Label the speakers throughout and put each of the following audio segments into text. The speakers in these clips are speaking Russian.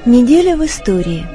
Speaker 1: Неделя в истории.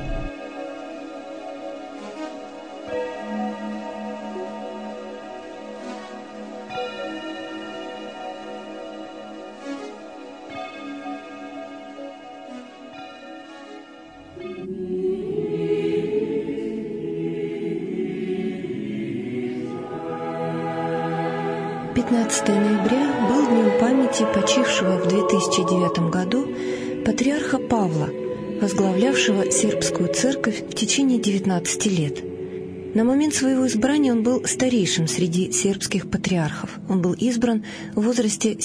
Speaker 1: Ноября был днем памяти почившего в 2009 году патриарха Павла, возглавлявшего сербскую церковь в течение 19 лет. На момент своего избрания он был старейшим среди сербских патриархов. Он был избран в возрасте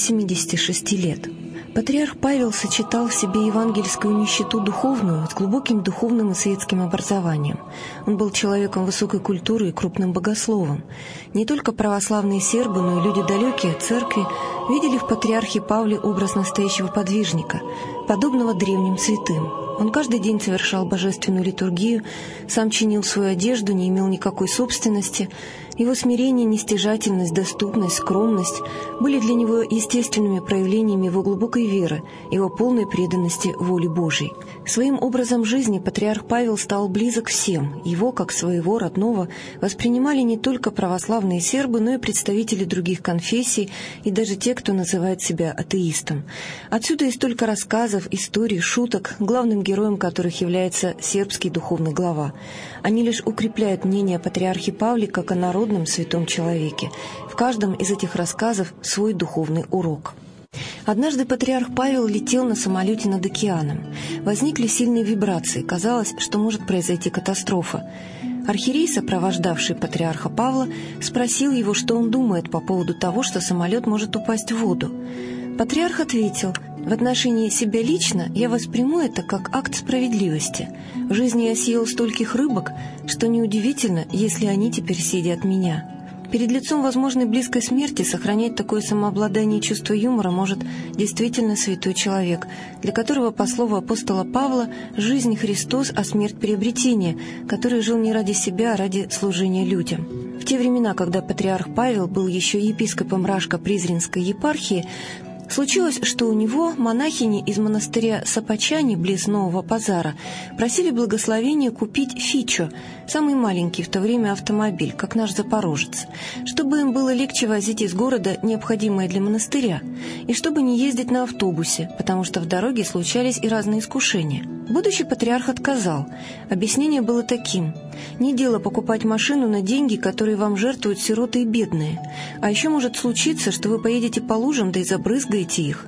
Speaker 1: 76 лет. Патриарх Павел сочетал в себе евангельскую нищету духовную с глубоким духовным и светским образованием. Он был человеком высокой культуры и крупным богословом. Не только православные сербы, но и люди далекие от церкви видели в патриархе Павле образ настоящего подвижника, подобного древним святым. Он каждый день совершал божественную литургию, сам чинил свою одежду, не имел никакой собственности. Его смирение, нестяжательность, доступность, скромность были для него естественными проявлениями его глубокой веры, его полной преданности воле Божьей. Своим образом жизни патриарх Павел стал близок всем. Его, как своего родного, воспринимали не только православные сербы, но и представители других конфессий и даже те, кто называет себя атеистом. Отсюда и столько рассказов, историй, шуток, главным героем которых является сербский духовный глава. Они лишь укрепляют мнение о патриархе Павле как о народном святом человеке. В каждом из этих рассказов свой духовный урок. Однажды патриарх Павел летел на самолете над океаном. Возникли сильные вибрации. Казалось, что может произойти катастрофа. Архиерей, сопровождавший патриарха Павла, спросил его, что он думает по поводу того, что самолет может упасть в воду. Патриарх ответил: «В отношении себя лично я восприму это как акт справедливости. В жизни я съел стольких рыбок, что неудивительно, если они теперь съедят меня». Перед лицом возможной близкой смерти сохранять такое самообладание и чувство юмора может действительно святой человек, для которого, по слову апостола Павла, жизнь Христос, а смерть приобретение, который жил не ради себя, а ради служения людям. В те времена, когда патриарх Павел был еще епископом Рашко-Призренской епархии, случилось, что у него монахини из монастыря Сапачани, близ Нового Пазара, просили благословения купить Фичо, самый маленький в то время автомобиль, как наш Запорожец, чтобы им было легче возить из города необходимое для монастыря, и чтобы не ездить на автобусе, потому что в дороге случались и разные искушения. Будущий патриарх отказал. Объяснение было таким: не дело покупать машину на деньги, которые вам жертвуют сироты и бедные, а еще может случиться, что вы поедете по лужам, да и забрызгаете их.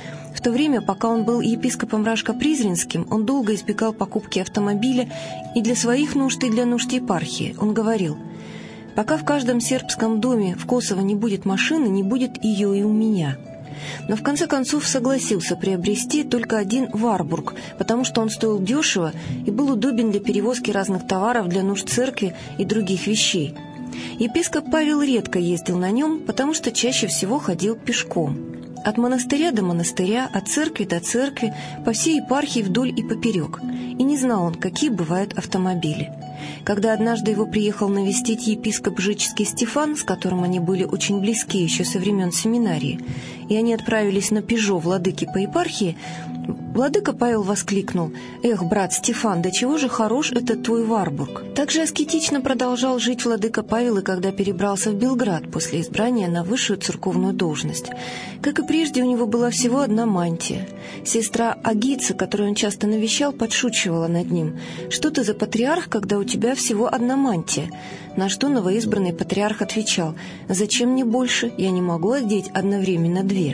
Speaker 1: В то время, пока он был епископом Рашко-Призренским, он долго избегал покупки автомобиля и для своих нужд, и для нужд епархии. Он говорил: «Пока в каждом сербском доме в Косово не будет машины, не будет ее и у меня». Но в конце концов согласился приобрести только один Варбург, потому что он стоил дешево и был удобен для перевозки разных товаров для нужд церкви и других вещей. Епископ Павел редко ездил на нем, потому что чаще всего ходил пешком. От монастыря до монастыря, от церкви до церкви, по всей епархии вдоль и поперек. И не знал он, какие бывают автомобили. Когда однажды его приехал навестить епископ Жический Стефан, с которым они были очень близки еще со времен семинарии, и они отправились на «Пежо» владыки по епархии, владыка Павел воскликнул: «Эх, брат Стефан, да чего же хорош этот твой Варбург!» Также аскетично продолжал жить владыка Павел и когда перебрался в Белград после избрания на высшую церковную должность. Как и прежде, у него была всего одна мантия. Сестра Агица, которую он часто навещал, подшучивала над ним: «Что ты за патриарх, когда у тебя всего одна мантия?» На что новоизбранный патриарх отвечал: «Зачем мне больше? Я не могу одеть одновременно две».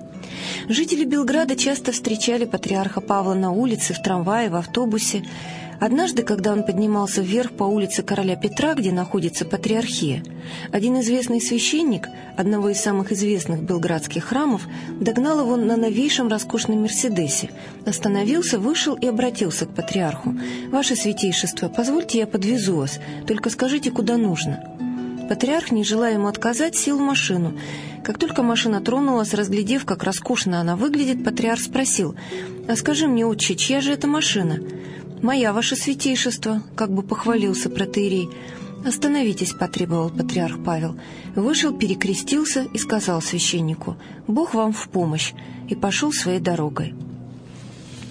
Speaker 1: Жители Белграда часто встречали патриарха Павла на улице, в трамвае, в автобусе. Однажды, когда он поднимался вверх по улице Короля Петра, где находится патриархия, один известный священник одного из самых известных белградских храмов догнал его на новейшем роскошном «Мерседесе», остановился, вышел и обратился к патриарху: «Ваше святейшество, позвольте, я подвезу вас, только скажите, куда нужно». Патриарх, не желая ему отказать, сел в машину. Как только машина тронулась, разглядев, как роскошно она выглядит, патриарх спросил: «А скажи мне, отче, чья же это машина?» «Моя, ваше святейшество», — как бы похвалился протоиерей. «Остановитесь», — потребовал патриарх Павел. Вышел, перекрестился и сказал священнику: «Бог вам в помощь», и пошел своей дорогой.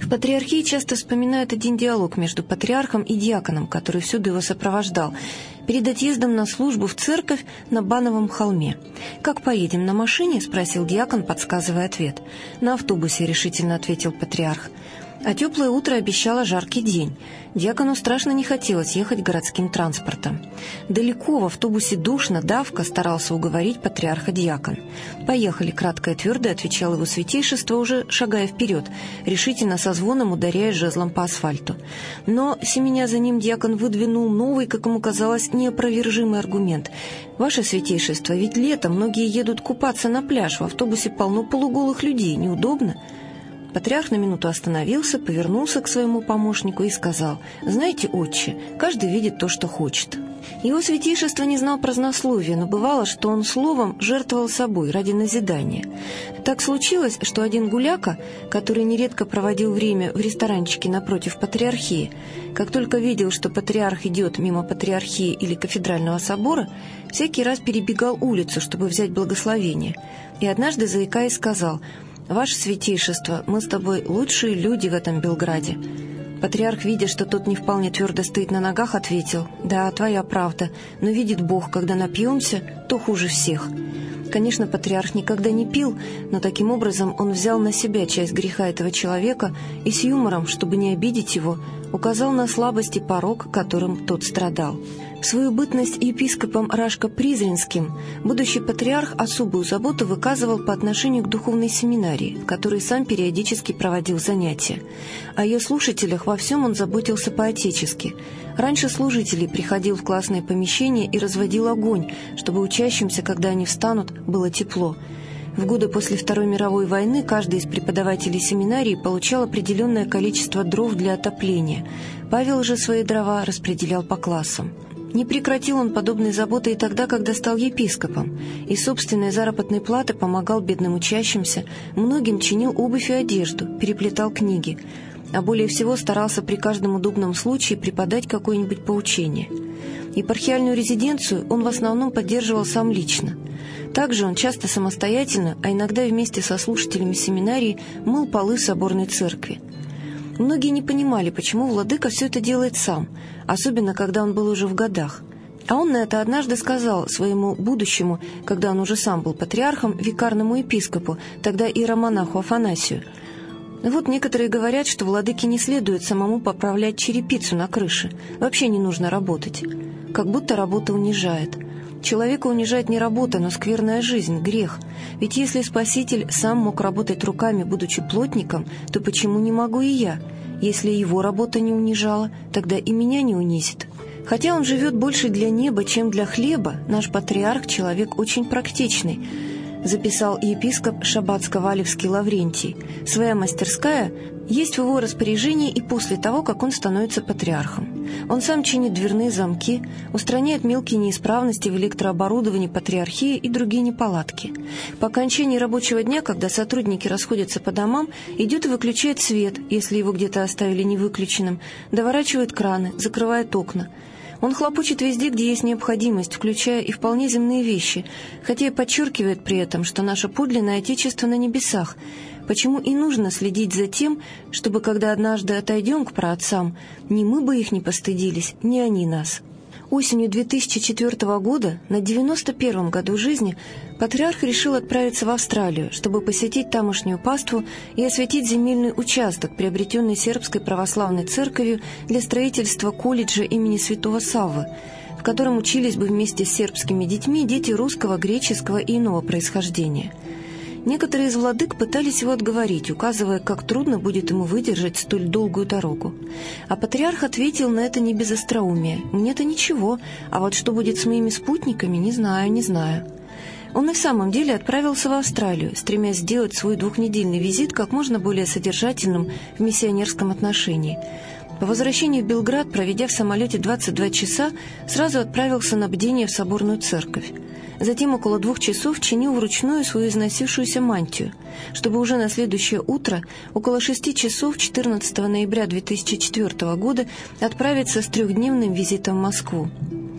Speaker 1: В патриархии часто вспоминают один диалог между патриархом и диаконом, который всюду его сопровождал, перед отъездом на службу в церковь на Бановом холме. «Как поедем, на машине?» – спросил диакон, подсказывая ответ. «На автобусе», – решительно ответил патриарх. А теплое утро обещало жаркий день. Диакону страшно не хотелось ехать городским транспортом. «Далеко, в автобусе душно, давка», — старался уговорить патриарха диакон. «Поехали», — кратко и твердо отвечал его святейшество, уже шагая вперед, решительно со звоном ударяя жезлом по асфальту. Но, семеня за ним, диакон выдвинул новый, как ему казалось, неопровержимый аргумент. «Ваше святейшество, ведь летом многие едут купаться на пляж, в автобусе полно полуголых людей, неудобно». Патриарх на минуту остановился, повернулся к своему помощнику и сказал: «Знаете, отче, каждый видит то, что хочет». Его святейшество не знал празднословия, но бывало, что он словом жертвовал собой ради назидания. Так случилось, что один гуляка, который нередко проводил время в ресторанчике напротив патриархии, как только видел, что патриарх идет мимо патриархии или кафедрального собора, всякий раз перебегал улицу, чтобы взять благословение. И однажды, заикаясь, сказал: «Ваше святейшество, мы с тобой лучшие люди в этом Белграде». Патриарх, видя, что тот не вполне твердо стоит на ногах, ответил: «Да, твоя правда, но видит Бог, когда напьемся, то хуже всех». Конечно, патриарх никогда не пил, но таким образом он взял на себя часть греха этого человека и с юмором, чтобы не обидеть его, указал на слабость и порок, которым тот страдал. В свою бытность епископом Рашко-Призренским будущий патриарх особую заботу выказывал по отношению к духовной семинарии, в которой сам периодически проводил занятия. О ее слушателях во всем он заботился по-отечески. Раньше служителей приходил в классные помещения и разводил огонь, чтобы учащимся, когда они встанут, было тепло. В годы после Второй мировой войны каждый из преподавателей семинарии получал определенное количество дров для отопления. Павел же свои дрова распределял по классам. Не прекратил он подобной заботы и тогда, когда стал епископом. Из собственной заработной платы помогал бедным учащимся, многим чинил обувь и одежду, переплетал книги. А более всего старался при каждом удобном случае преподать какое-нибудь поучение. Епархиальную резиденцию он в основном поддерживал сам лично. Также он часто самостоятельно, а иногда вместе со слушателями семинарии, мыл полы соборной церкви. Многие не понимали, почему владыка все это делает сам, особенно когда он был уже в годах. А он на это однажды сказал своему будущему, когда он уже сам был патриархом, викарному епископу, тогда иеромонаху Афанасию: «Вот некоторые говорят, что владыке не следует самому поправлять черепицу на крыше, вообще не нужно работать. Как будто работа унижает. Человека унижает не работа, но скверная жизнь, грех. Ведь если Спаситель сам мог работать руками, будучи плотником, то почему не могу и я? Если его работа не унижала, тогда и меня не унизит». Хотя он живет больше для неба, чем для хлеба, наш патриарх — человек очень практичный, записал епископ Шабацко-Валевский Лаврентий. Своя мастерская есть в его распоряжении и после того, как он становится патриархом. Он сам чинит дверные замки, устраняет мелкие неисправности в электрооборудовании патриархии и другие неполадки. По окончании рабочего дня, когда сотрудники расходятся по домам, идет и выключает свет, если его где-то оставили невыключенным, доворачивает краны, закрывает окна. Он хлопочет везде, где есть необходимость, включая и вполне земные вещи, хотя и подчеркивает при этом, что наше подлинное Отечество на небесах. Почему и нужно следить за тем, чтобы, когда однажды отойдем к праотцам, ни мы бы их не постыдились, ни они нас. Осенью 2004 года, на 91-м году жизни, патриарх решил отправиться в Австралию, чтобы посетить тамошнюю паству и осветить земельный участок, приобретенный Сербской православной церковью для строительства колледжа имени святого Саввы, в котором учились бы вместе с сербскими детьми дети русского, греческого и иного происхождения. Некоторые из владык пытались его отговорить, указывая, как трудно будет ему выдержать столь долгую дорогу. А патриарх ответил на это не без остроумия: «Мне-то ничего, а вот что будет с моими спутниками, не знаю». Он и в самом деле отправился в Австралию, стремясь сделать свой двухнедельный визит как можно более содержательным в миссионерском отношении. По возвращении в Белград, проведя в самолете 22 часа, сразу отправился на бдение в соборную церковь. Затем около 2 часов чинил вручную свою износившуюся мантию, чтобы уже на следующее утро, около 6 часов 14 ноября 2004 года, отправиться с 3-дневным визитом в Москву.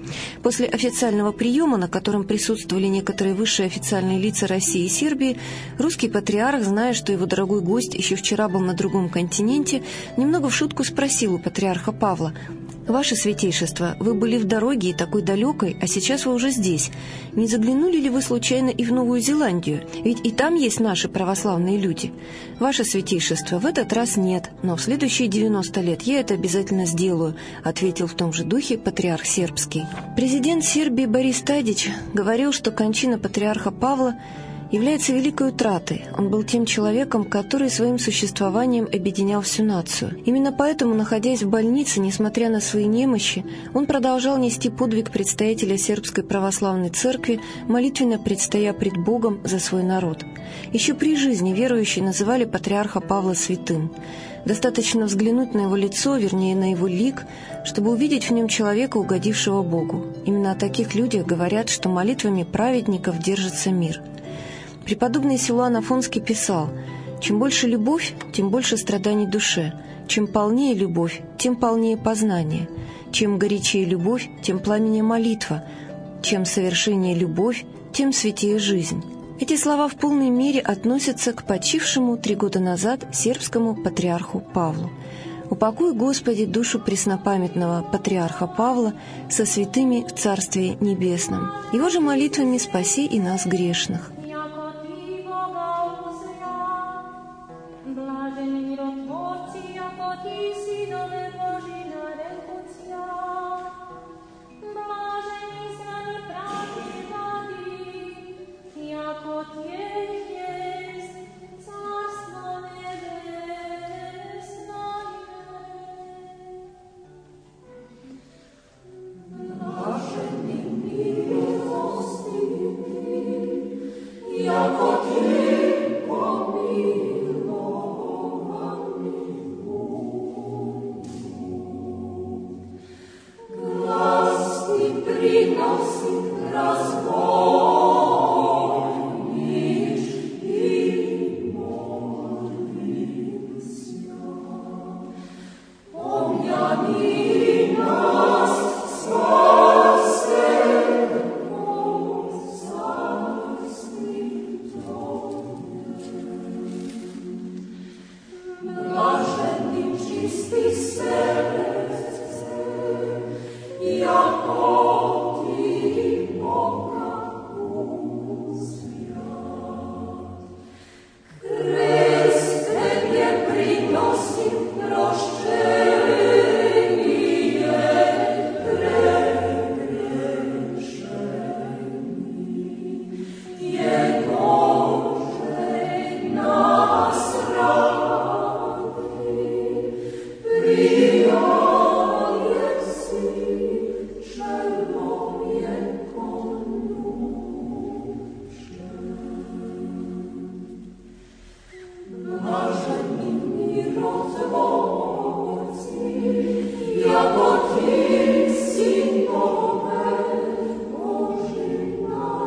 Speaker 1: После официального приема, на котором присутствовали некоторые высшие официальные лица России и Сербии, русский патриарх, зная, что его дорогой гость еще вчера был на другом континенте, немного в шутку спросил у патриарха Павла: «Ваше святейшество, вы были в дороге и такой далекой, а сейчас вы уже здесь. Не заглянули ли вы случайно и в Новую Зеландию? Ведь и там есть наши православные люди». «Ваше святейшество, в этот раз нет, но в следующие 90 лет я это обязательно сделаю», ответил в том же духе патриарх сербский. Президент Сербии Борис Тадич говорил, что кончина патриарха Павла является великой утратой. Он был тем человеком, который своим существованием объединял всю нацию. Именно поэтому, находясь в больнице, несмотря на свои немощи, он продолжал нести подвиг предстоятеля Сербской православной церкви, молитвенно предстоя пред Богом за свой народ. Еще при жизни верующие называли патриарха Павла святым. Достаточно взглянуть на его лицо, вернее, на его лик, чтобы увидеть в нем человека, угодившего Богу. Именно о таких людях говорят, что молитвами праведников держится мир. Преподобный Силуан Афонский писал: «Чем больше любовь, тем больше страданий душе. Чем полнее любовь, тем полнее познание. Чем горячее любовь, тем пламеннее молитва. Чем совершеннее любовь, тем святее жизнь». Эти слова в полной мере относятся к почившему 3 года назад сербскому патриарху Павлу. Упокой, Господи, душу преснопамятного патриарха Павла со святыми в Царстве Небесном. Его же молитвами спаси и нас грешных.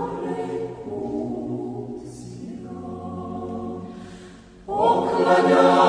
Speaker 2: Amen.